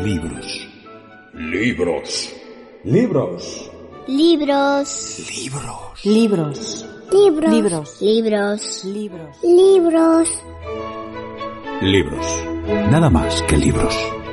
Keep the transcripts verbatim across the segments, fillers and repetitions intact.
libros. Libros. Libros. Libros. Libros. Libros. Libros. Libros. Libros. Libros. Libros. Libros. Nada más que libros.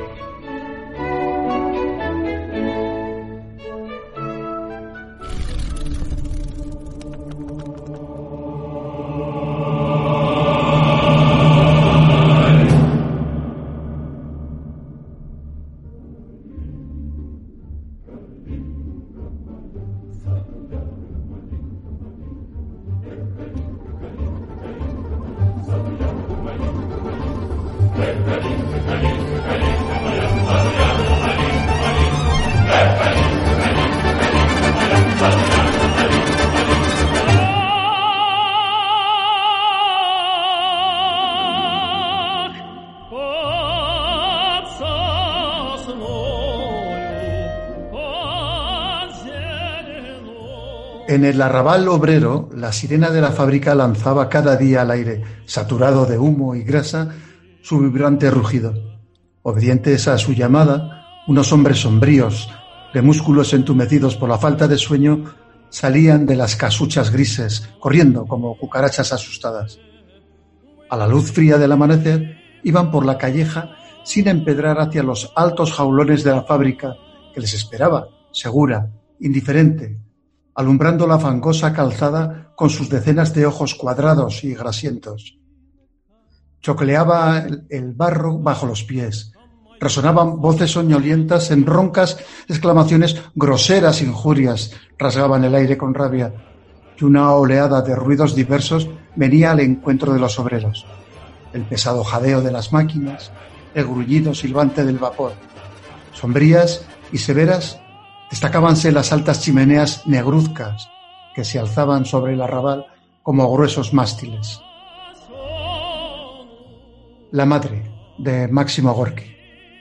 En el arrabal obrero, la sirena de la fábrica lanzaba cada día al aire, saturado de humo y grasa, su vibrante rugido. Obedientes a su llamada, unos hombres sombríos, de músculos entumecidos por la falta de sueño, salían de las casuchas grises, corriendo como cucarachas asustadas. A la luz fría del amanecer, iban por la calleja sin empedrar hacia los altos jaulones de la fábrica, que les esperaba, segura, indiferente, alumbrando la fangosa calzada con sus decenas de ojos cuadrados y grasientos. Chocleaba el barro bajo los pies, resonaban voces soñolientas en roncas exclamaciones, groseras injurias rasgaban el aire con rabia, y una oleada de ruidos diversos venía al encuentro de los obreros. El pesado jadeo de las máquinas, el gruñido silbante del vapor. Sombrías y severas destacábanse las altas chimeneas negruzcas que se alzaban sobre el arrabal como gruesos mástiles. La madre, de Máximo Gorki.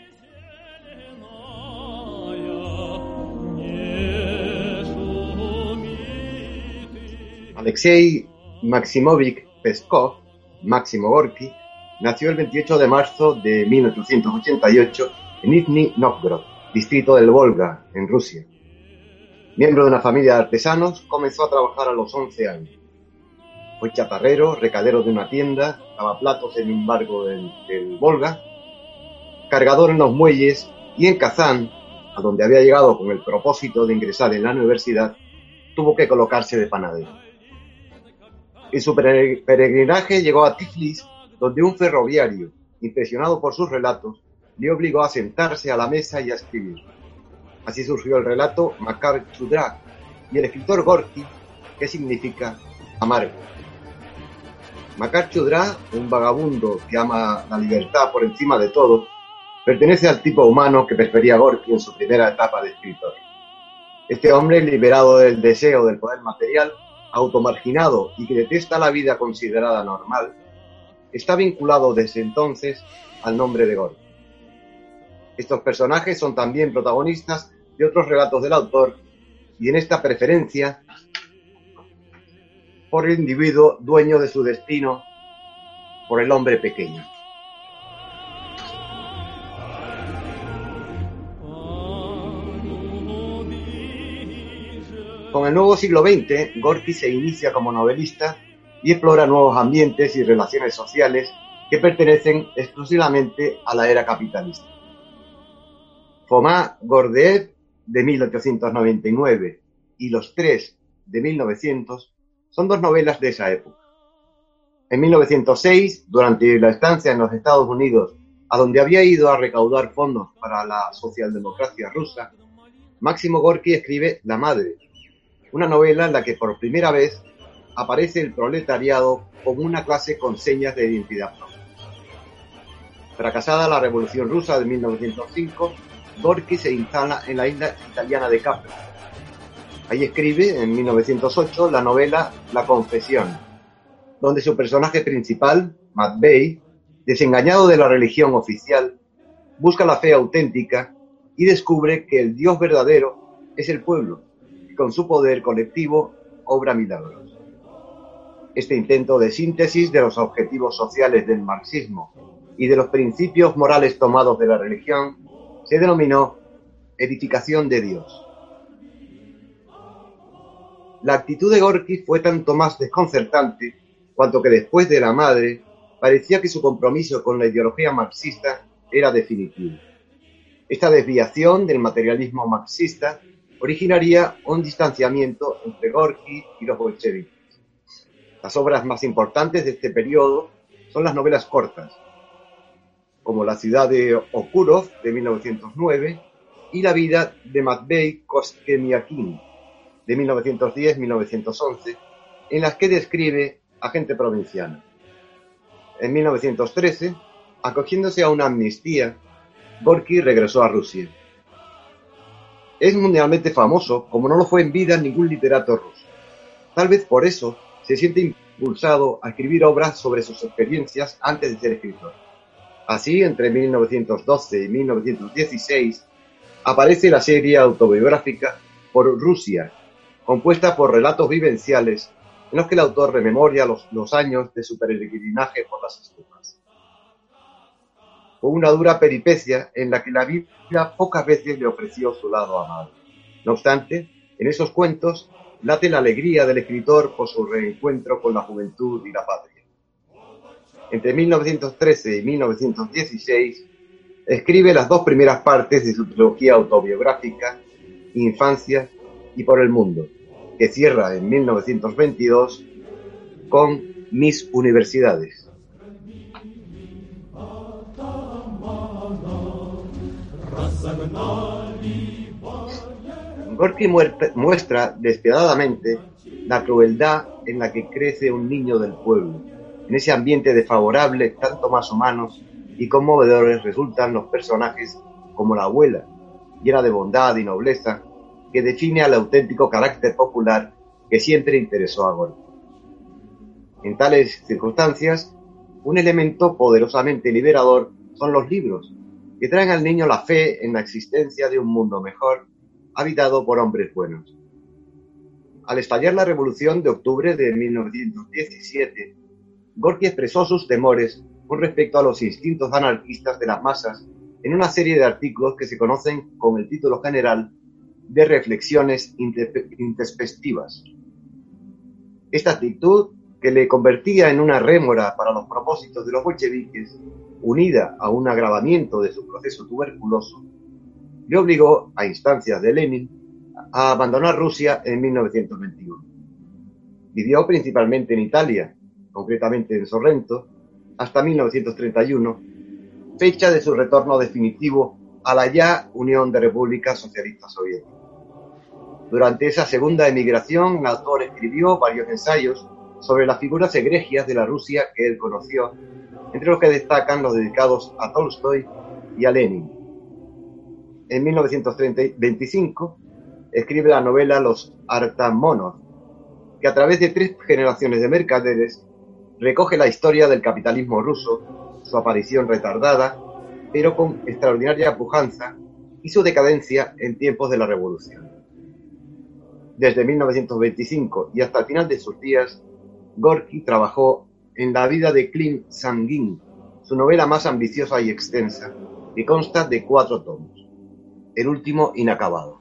Alexei Maximovich Peskov, Máximo Gorki, nació el veintiocho de marzo de mil ochocientos ochenta y ocho en Nizhny Novgorod, distrito del Volga, en Rusia. Miembro de una familia de artesanos, comenzó a trabajar a los once años. Fue chatarrero, recadero de una tienda, lavaplatos en un barco del, del Volga, cargador en los muelles y en Kazán, a donde había llegado con el propósito de ingresar en la universidad, tuvo que colocarse de panadero. En su peregrinaje llegó a Tiflis, donde un ferroviario, impresionado por sus relatos, le obligó a sentarse a la mesa y a escribir. Así surgió el relato Makar Chudra y el escritor Gorki, que significa amargo. Makar Chudra, un vagabundo que ama la libertad por encima de todo, pertenece al tipo humano que prefería Gorki en su primera etapa de escritor. Este hombre, liberado del deseo del poder material, automarginado y que detesta la vida considerada normal, está vinculado desde entonces al nombre de Gorki. Estos personajes son también protagonistas de otros relatos del autor y en esta preferencia por el individuo dueño de su destino, por el hombre pequeño. Con el nuevo siglo veinte, Gorki se inicia como novelista y explora nuevos ambientes y relaciones sociales que pertenecen exclusivamente a la era capitalista. Foma Gordeev, de mil ochocientos noventa y nueve, y Los Tres, de mil novecientos, son dos novelas de esa época. En mil novecientos seis, durante la estancia en los Estados Unidos, a donde había ido a recaudar fondos para la socialdemocracia rusa, Máximo Gorki escribe La Madre, una novela en la que por primera vez aparece el proletariado como una clase con señas de identidad propia. Fracasada la Revolución Rusa de mil novecientos cinco, Gorki se instala en la isla italiana de Capri. Ahí escribe, en mil novecientos ocho, la novela La Confesión, donde su personaje principal, Matvei, desengañado de la religión oficial, busca la fe auténtica y descubre que el Dios verdadero es el pueblo, que con su poder colectivo obra milagros. Este intento de síntesis de los objetivos sociales del marxismo y de los principios morales tomados de la religión se denominó edificación de Dios. La actitud de Gorki fue tanto más desconcertante cuanto que después de la madre parecía que su compromiso con la ideología marxista era definitivo. Esta desviación del materialismo marxista originaría un distanciamiento entre Gorki y los bolcheviques. Las obras más importantes de este periodo son las novelas cortas, como La ciudad de Okurov de mil novecientos nueve y La vida de Matvei Koskemiakin de mil novecientos diez a mil novecientos once, en las que describe a gente provinciana. En mil novecientos trece, acogiéndose a una amnistía, Gorki regresó a Rusia. Es mundialmente famoso, como no lo fue en vida ningún literato ruso. Tal vez por eso se siente impulsado a escribir obras sobre sus experiencias antes de ser escritor. Así, entre mil novecientos doce y mil novecientos dieciséis, aparece la serie autobiográfica Por Rusia, compuesta por relatos vivenciales en los que el autor rememoria los, los años de su peregrinaje por las estepas. Fue una dura peripecia en la que la vida pocas veces le ofreció su lado amado. No obstante, en esos cuentos late la alegría del escritor por su reencuentro con la juventud y la patria. Entre mil novecientos trece y mil novecientos dieciséis, escribe las dos primeras partes de su trilogía autobiográfica, Infancia y por el mundo, que cierra en mil novecientos veintidós con Mis universidades. Gorki muestra despiadadamente la crueldad en la que crece un niño del pueblo. En ese ambiente desfavorable, tanto más humanos y conmovedores resultan los personajes como la abuela, llena de bondad y nobleza, que define al auténtico carácter popular que siempre interesó a Gorki. En tales circunstancias, un elemento poderosamente liberador son los libros, que traen al niño la fe en la existencia de un mundo mejor, habitado por hombres buenos. Al estallar la Revolución de octubre de mil novecientos diecisiete, Gorki expresó sus temores con respecto a los instintos anarquistas de las masas en una serie de artículos que se conocen con el título general de Reflexiones introspectivas. Esta actitud, que le convertía en una rémora para los propósitos de los bolcheviques, unida a un agravamiento de su proceso tuberculoso, le obligó, a instancias de Lenin, a abandonar Rusia en mil novecientos veintiuno. Vivió principalmente en Italia, concretamente en Sorrento, hasta mil novecientos treinta y uno, fecha de su retorno definitivo a la ya Unión de Repúblicas Socialistas Soviéticas. Durante esa segunda emigración, el autor escribió varios ensayos sobre las figuras egregias de la Rusia que él conoció, entre los que destacan los dedicados a Tolstoy y a Lenin. En mil novecientos veinticinco escribe la novela Los Artamonov, que a través de tres generaciones de mercaderes recoge la historia del capitalismo ruso, su aparición retardada, pero con extraordinaria pujanza, y su decadencia en tiempos de la Revolución. Desde mil novecientos veinticinco y hasta el final de sus días, Gorki trabajó en La vida de Klim Sangin, su novela más ambiciosa y extensa, que consta de cuatro tomos, el último inacabado.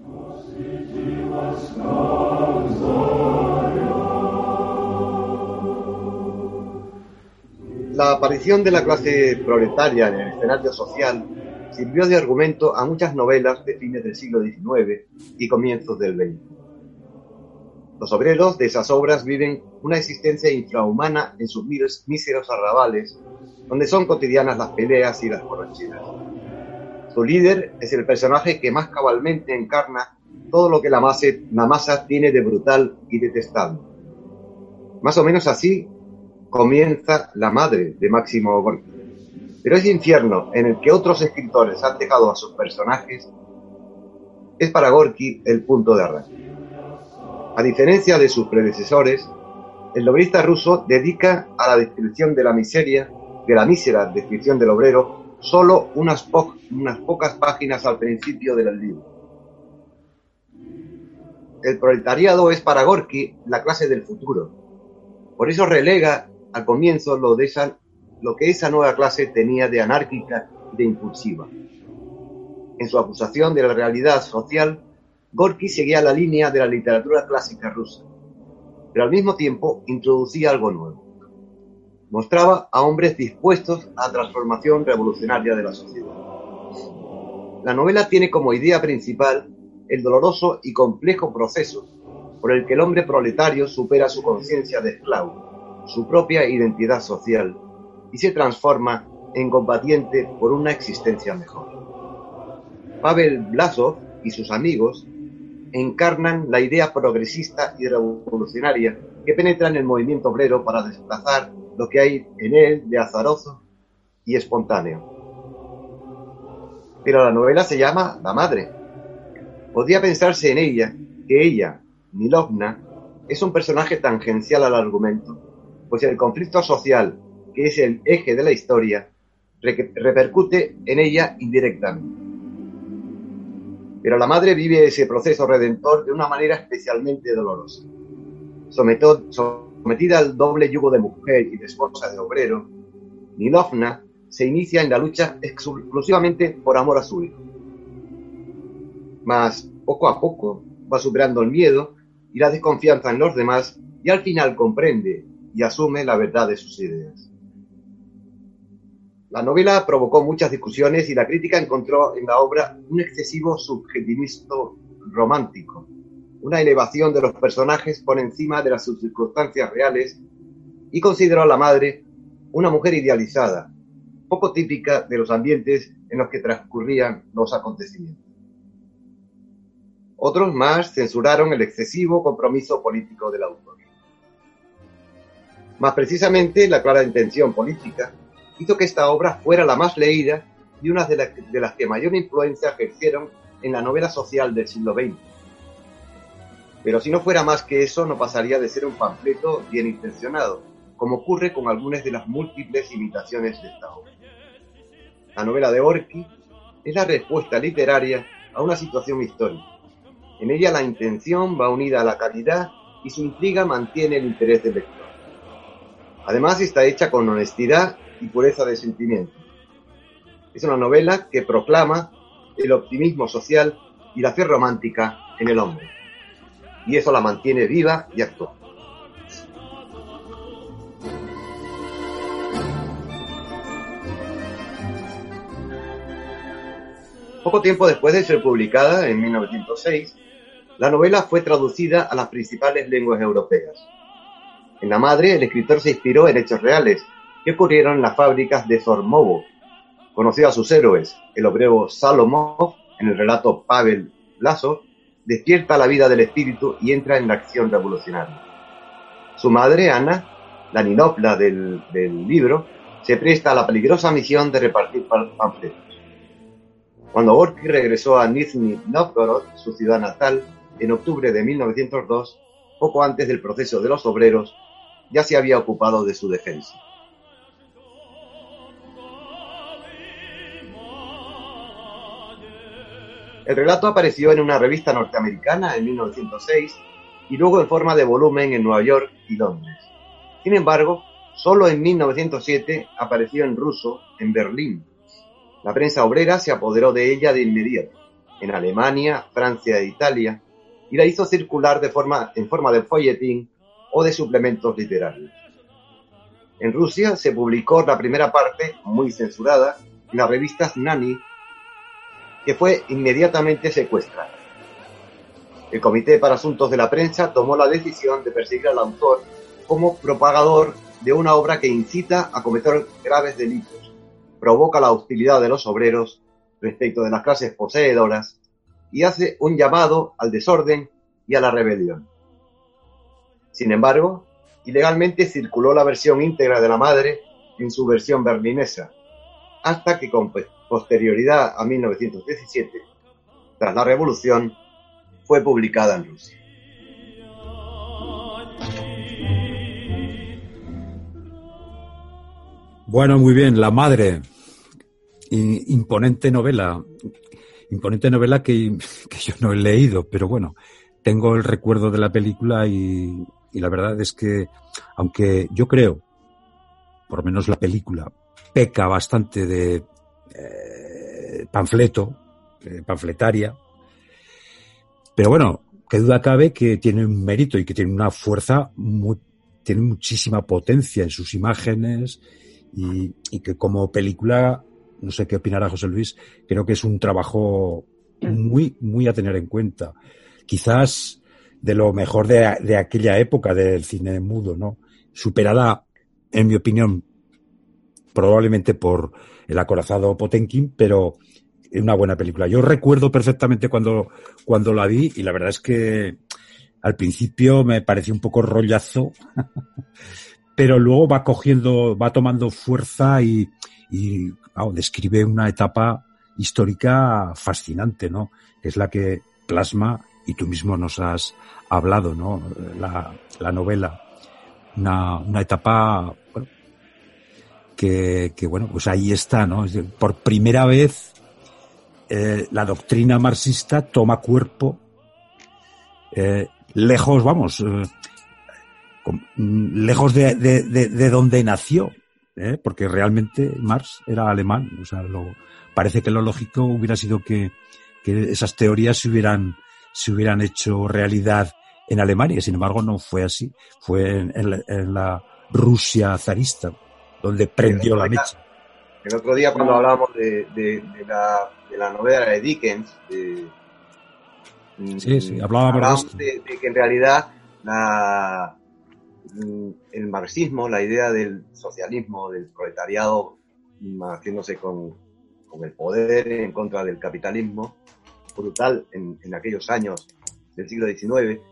La aparición de la clase proletaria en el escenario social sirvió de argumento a muchas novelas de fines del siglo diecinueve y comienzos del veinte. Los obreros de esas obras viven una existencia infrahumana en sus míseros arrabales, donde son cotidianas las peleas y las borracheras. Su líder es el personaje que más cabalmente encarna todo lo que la masa, la masa tiene de brutal y detestable. Más o menos así comienza La madre de Máximo Gorki. Pero ese infierno en el que otros escritores han dejado a sus personajes es para Gorki el punto de arranque. A diferencia de sus predecesores, el novelista ruso dedica a la descripción de la miseria, de la mísera descripción del obrero, solo unas, po- unas pocas páginas al principio del libro. El proletariado es para Gorki la clase del futuro. Por eso relega al comienzo lo, de esa, lo que esa nueva clase tenía de anárquica y de impulsiva. En su acusación de la realidad social, Gorki seguía la línea de la literatura clásica rusa, pero al mismo tiempo introducía algo nuevo. Mostraba a hombres dispuestos a la transformación revolucionaria de la sociedad. La novela tiene como idea principal el doloroso y complejo proceso por el que el hombre proletario supera su conciencia de esclavo, su propia identidad social, y se transforma en combatiente por una existencia mejor. Pavel Vlasov y sus amigos encarnan la idea progresista y revolucionaria que penetra en el movimiento obrero para desplazar lo que hay en él de azaroso y espontáneo. Pero la novela se llama La Madre. Podría pensarse en ella que ella, Nilovna, es un personaje tangencial al argumento, pues el conflicto social, que es el eje de la historia, re- repercute en ella indirectamente. Pero la madre vive ese proceso redentor de una manera especialmente dolorosa. Sometó, sometida al doble yugo de mujer y de esposa de obrero, Nilovna se inicia en la lucha exclusivamente por amor a su hijo. Mas, poco a poco, va superando el miedo y la desconfianza en los demás y al final comprende y asume la verdad de sus ideas. La novela provocó muchas discusiones y la crítica encontró en la obra un excesivo subjetivismo romántico, una elevación de los personajes por encima de las sus circunstancias reales, y consideró a la madre una mujer idealizada, poco típica de los ambientes en los que transcurrían los acontecimientos. Otros más censuraron el excesivo compromiso político del autor. Más precisamente, la clara intención política hizo que esta obra fuera la más leída y una de, la, de las que mayor influencia ejercieron en la novela social del siglo veinte. Pero si no fuera más que eso, no pasaría de ser un panfleto bien intencionado, como ocurre con algunas de las múltiples imitaciones de esta obra. La novela de Gorki es la respuesta literaria a una situación histórica. En ella la intención va unida a la calidad y su intriga mantiene el interés del lector. Además, está hecha con honestidad y pureza de sentimiento. Es una novela que proclama el optimismo social y la fe romántica en el hombre. Y eso la mantiene viva y actual. Poco tiempo después de ser publicada, en mil novecientos seis, la novela fue traducida a las principales lenguas europeas. En La Madre, el escritor se inspiró en hechos reales que ocurrieron en las fábricas de Zormovo. Conoció a sus héroes, el obrero Salomov, en el relato Pavel Vlasov, despierta la vida del espíritu y entra en la acción revolucionaria. Su madre, Ana, la Nilovna del, del libro, se presta a la peligrosa misión de repartir panfletos. Cuando Gorki regresó a Nizhny Novgorod, su ciudad natal, en octubre de mil novecientos dos, poco antes del proceso de los obreros, ya se había ocupado de su defensa. El relato apareció en una revista norteamericana en mil novecientos seis y luego en forma de volumen en Nueva York y Londres. Sin embargo, solo en mil novecientos siete apareció en ruso en Berlín. La prensa obrera se apoderó de ella de inmediato, en Alemania, Francia e Italia, y la hizo circular de forma, en forma de folletín o de suplementos literarios. En Rusia se publicó la primera parte, muy censurada, en la revista Znani, que fue inmediatamente secuestrada. El Comité para Asuntos de la Prensa tomó la decisión de perseguir al autor como propagador de una obra que incita a cometer graves delitos, provoca la hostilidad de los obreros respecto de las clases poseedoras y hace un llamado al desorden y a la rebelión. Sin embargo, ilegalmente circuló la versión íntegra de La Madre en su versión berlinesa, hasta que con posterioridad a mil novecientos diecisiete, tras la Revolución, fue publicada en Rusia. Bueno, muy bien, La Madre. Imponente novela. Imponente novela que, que yo no he leído, pero bueno, tengo el recuerdo de la película y, y la verdad es que, aunque yo creo, por lo menos la película, peca bastante de eh, panfleto, eh, panfletaria. Pero bueno, qué duda cabe que tiene un mérito y que tiene una fuerza, muy, tiene muchísima potencia en sus imágenes y, y que como película, no sé qué opinará José Luis, creo que es un trabajo muy, muy a tener en cuenta. Quizás de lo mejor de, de aquella época del cine mudo, ¿no? Superada, en mi opinión, probablemente por El acorazado Potemkin, pero es una buena película. Yo recuerdo perfectamente cuando, cuando la vi y la verdad es que al principio me pareció un poco rollazo, pero luego va cogiendo, va tomando fuerza y, y oh, describe una etapa histórica fascinante, ¿no? Que es la que plasma, y tú mismo nos has hablado, ¿no? La, la novela. Una, una etapa, bueno, que, que bueno, pues ahí está, ¿no? Por primera vez, eh, la doctrina marxista toma cuerpo, eh, lejos, vamos, eh, con, lejos de, de, de, de donde nació, ¿eh? Porque realmente Marx era alemán, o sea, lo, parece que lo lógico hubiera sido que, que esas teorías se hubieran, se hubieran hecho realidad en Alemania, sin embargo no fue así, fue en, en, la, en la Rusia zarista, donde prendió la mecha. El otro día cuando hablábamos de, de, de, la, de la novela de Dickens, de, sí, sí, hablábamos, hablábamos de, de que en realidad la, el marxismo, la idea del socialismo, del proletariado haciéndose con, con el poder en contra del capitalismo brutal en, en aquellos años del siglo diecinueve,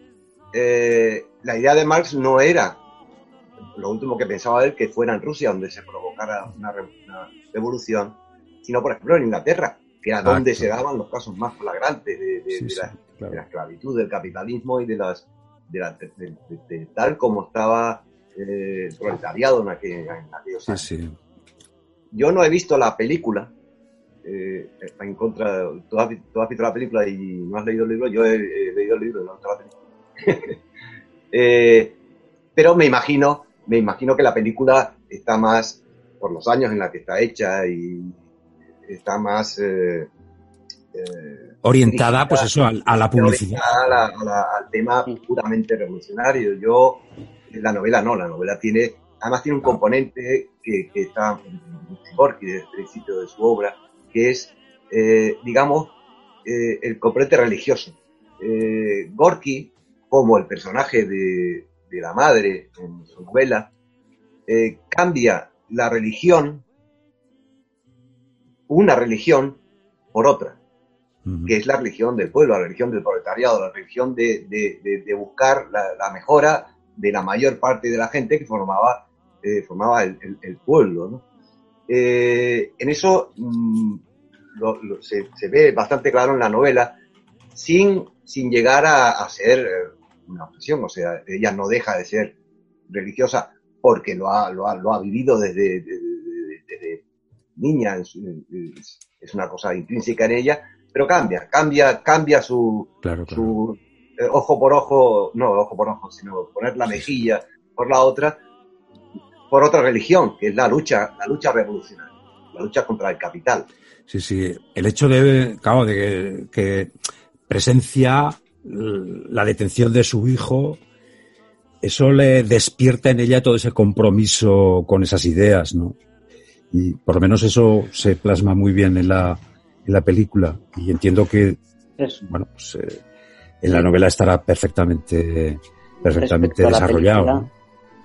eh, la idea de Marx no era lo último que pensaba él que fuera en Rusia donde se provocara una, una revolución, sino por ejemplo en Inglaterra, que era Exacto. donde se daban los casos más flagrantes de, de, sí, de, la, sí, claro. de la esclavitud, del capitalismo y de las de, la, de, de, de, de tal como estaba eh, el proletariado en, aquel, en aquellos años. Sí, sí. Yo no he visto la película, eh, en contra, tú has, tú has visto la película y no has leído el libro, yo he, he leído el libro y no he visto la película. eh, pero me imagino Me imagino que la película está más, por los años en la que está hecha, y está más... Eh, eh, orientada, pues eso, a, a la publicidad. A la, a la, al tema puramente revolucionario. Yo, la novela no, la novela tiene... Además tiene un componente que, que está en Gorky desde el principio de su obra, que es, eh, digamos, eh, el componente religioso. Eh, Gorky, como el personaje de... de la madre en su novela, eh, cambia la religión, una religión, por otra, uh-huh. que es la religión del pueblo, la religión del proletariado, la religión de, de, de, de buscar la, la mejora de la mayor parte de la gente que formaba, eh, formaba el, el, el pueblo, ¿no? Eh, en eso mmm, lo, lo, se, se ve bastante claro en la novela, sin, sin llegar a, a ser... Eh, una obsesión, o sea, ella no deja de ser religiosa porque lo ha, lo ha, lo ha vivido desde, desde, desde niña, es, es una cosa intrínseca en ella, pero cambia, cambia, cambia su, claro, claro. su eh, ojo por ojo, no ojo por ojo, sino poner la mejilla por la otra, por otra religión, que es la lucha, la lucha revolucionaria, la lucha contra el capital. Sí, sí, el hecho de, claro, de que, que presencia la detención de su hijo, eso le despierta en ella todo ese compromiso con esas ideas, ¿no? Y por lo menos eso se plasma muy bien en la, en la película. Y entiendo que, eso. bueno, pues, eh, en la novela estará perfectamente, perfectamente desarrollado, película, ¿no?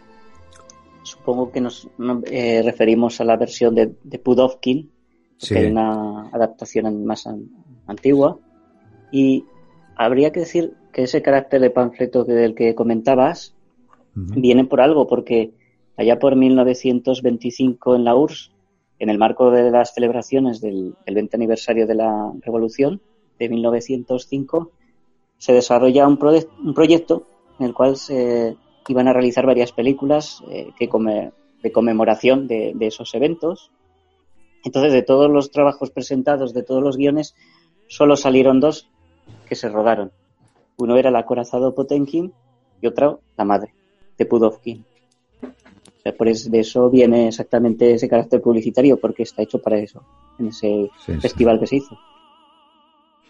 Supongo que nos eh, referimos a la versión de, de Pudovkin, porque sí. hay una adaptación más an, antigua. Y habría que decir que ese carácter de panfleto que, del que comentabas uh-huh. viene por algo, porque allá por mil novecientos veinticinco en la U R S S, en el marco de las celebraciones del, del veinte aniversario de la Revolución de mil novecientos cinco, se desarrolla un, proye- un proyecto en el cual se iban a realizar varias películas eh, que come- de conmemoración de, de esos eventos. Entonces, de todos los trabajos presentados, de todos los guiones, solo salieron dos que se rodaron. Uno era El acorazado Potemkin y otro La madre, de Pudovkin. O sea, por eso, de eso viene exactamente ese carácter publicitario, porque está hecho para eso, en ese sí, festival sí. que se hizo.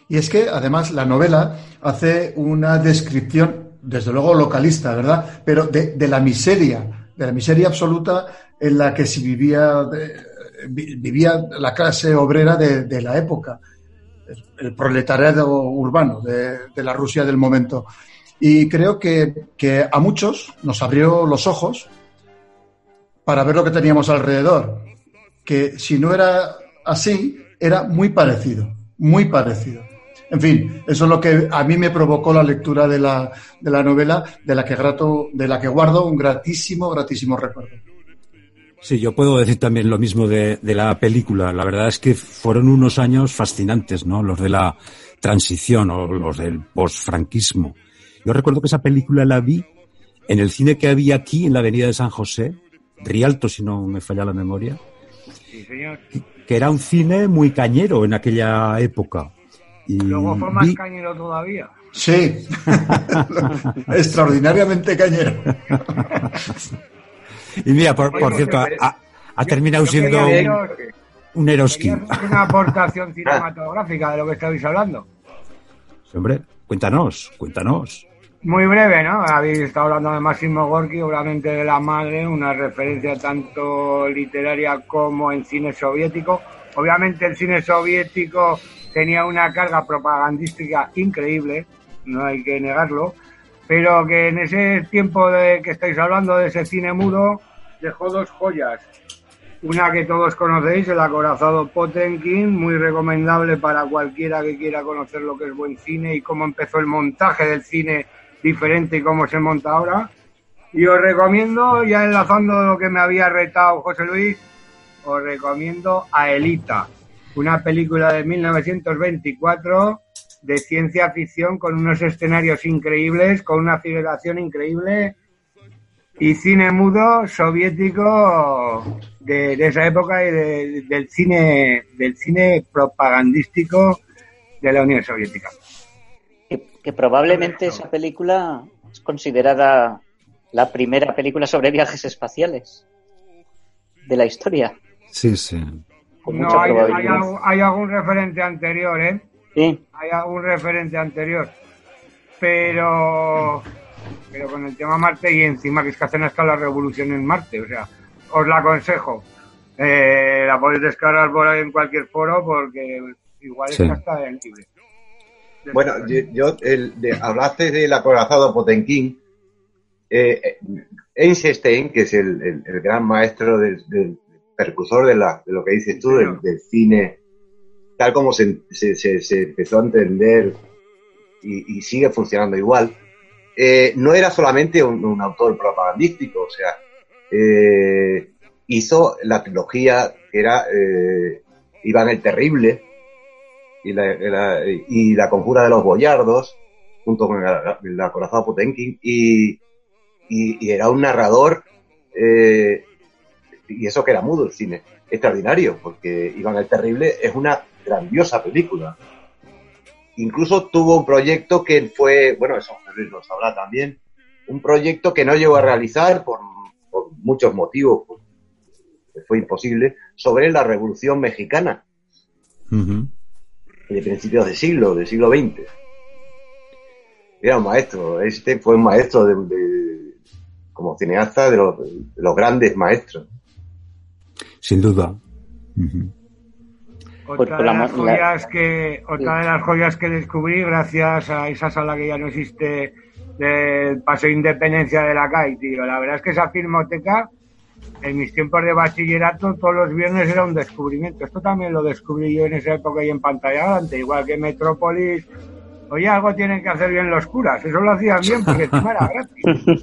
Y es que, además, la novela hace una descripción, desde luego localista, ¿verdad?, pero de, de la miseria, de la miseria absoluta en la que se vivía, de, vivía la clase obrera de, de la época, el proletariado urbano de, de la Rusia del momento. Y creo que, que a muchos nos abrió los ojos para ver lo que teníamos alrededor, que si no era así, era muy parecido, muy parecido. En fin, eso es lo que a mí me provocó la lectura de la, de la novela, de la que grato, de la que guardo un gratísimo, gratísimo recuerdo. Sí, yo puedo decir también lo mismo de, de la película. La verdad es que fueron unos años fascinantes, ¿no? Los de la transición o los del posfranquismo. Yo recuerdo que esa película la vi en el cine que había aquí, en la avenida de San José, Rialto, si no me falla la memoria. Sí, señor. Que, que era un cine muy cañero en aquella época. Y luego fue más vi... cañero todavía. Sí, extraordinariamente cañero. Y mira, por, por cierto, ha, ha terminado yo siendo un, un Eroski. Una aportación cinematográfica de lo que estabais hablando. Sí, hombre, cuéntanos, cuéntanos. Muy breve, ¿no? Habéis estado hablando de Máximo Gorki, obviamente de La Madre, una referencia tanto literaria como en cine soviético. Obviamente el cine soviético tenía una carga propagandística increíble, no hay que negarlo, pero que en ese tiempo de que estáis hablando, de ese cine mudo, dejó dos joyas. Una que todos conocéis, El acorazado Potemkin, muy recomendable para cualquiera que quiera conocer lo que es buen cine y cómo empezó el montaje del cine diferente y cómo se monta ahora. Y os recomiendo, ya enlazando lo que me había retado José Luis, os recomiendo Aelita, una película de mil novecientos veinticuatro de ciencia ficción con unos escenarios increíbles, con una figuración increíble y cine mudo soviético de, de esa época y de, del cine del cine propagandístico de la Unión Soviética. Que, que probablemente esa película es considerada la primera película sobre viajes espaciales de la historia. Sí, sí. Con no, mucha hay, probabilidad. hay, algún, hay algún referente anterior, ¿eh? Sí. Hay algún referente anterior. Pero pero con el tema Marte y encima que es que hacen hasta la revolución en Marte, o sea, os la aconsejo. Eh, la podéis descargar por ahí en cualquier foro porque igual sí. es que hasta en libre. Bueno, yo, yo el, de, hablaste del acorazado Potemkin. Eh, Einstein, que es el, el, el gran maestro del, del precursor de, la, de lo que dices tú, del, del cine, tal como se, se, se, se empezó a entender y, y sigue funcionando igual, eh, no era solamente un, un autor propagandístico, o sea, eh, hizo la trilogía que era eh, Iván el Terrible y la, la, y la Conjura de los Boyardos, junto con el, el acorazado Potemkin, y, y, y era un narrador, eh, y eso que era mudo el cine, extraordinario, porque Iván el Terrible es una grandiosa película. Incluso tuvo un proyecto que fue, bueno, eso Luis lo sabrá también, un proyecto que no llegó a realizar por, por muchos motivos, por, fue imposible, sobre la Revolución Mexicana, uh-huh. de principios de siglo, del siglo veinte. Era un maestro, este fue un maestro de, de, como cineasta de los, de los grandes maestros. Sin duda. Uh-huh. Otra de las joyas que otra de las joyas que descubrí gracias a esa sala que ya no existe del Paseo Independencia de la C A I, tío. La verdad es que esa filmoteca en mis tiempos de bachillerato todos los viernes era un descubrimiento. Esto también lo descubrí yo en esa época y en pantalla grande, igual que Metrópolis. Oye, algo tienen que hacer bien los curas. Eso lo hacían bien porque encima era gratis.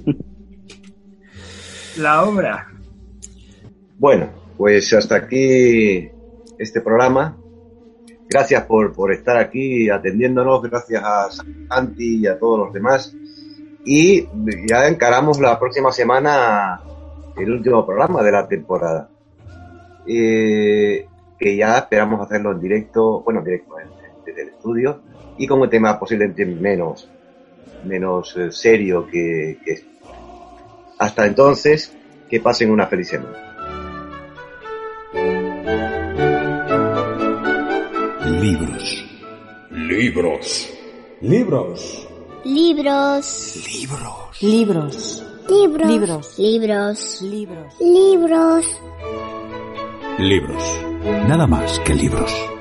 La obra. Bueno, pues hasta aquí este programa. Gracias por, por estar aquí atendiéndonos, gracias a Santi y a todos los demás. Y ya encaramos la próxima semana el último programa de la temporada. Eh, que ya esperamos hacerlo en directo, bueno, en directo desde el estudio, y con un tema posiblemente menos, menos eh, serio que, que esto. Hasta entonces, que pasen una feliz semana. Libros. Libros. Libros. Libros. Libros. Libros. Libros. Libros. Libros. Libros. Libros. Libros. Libros. Nada más que libros.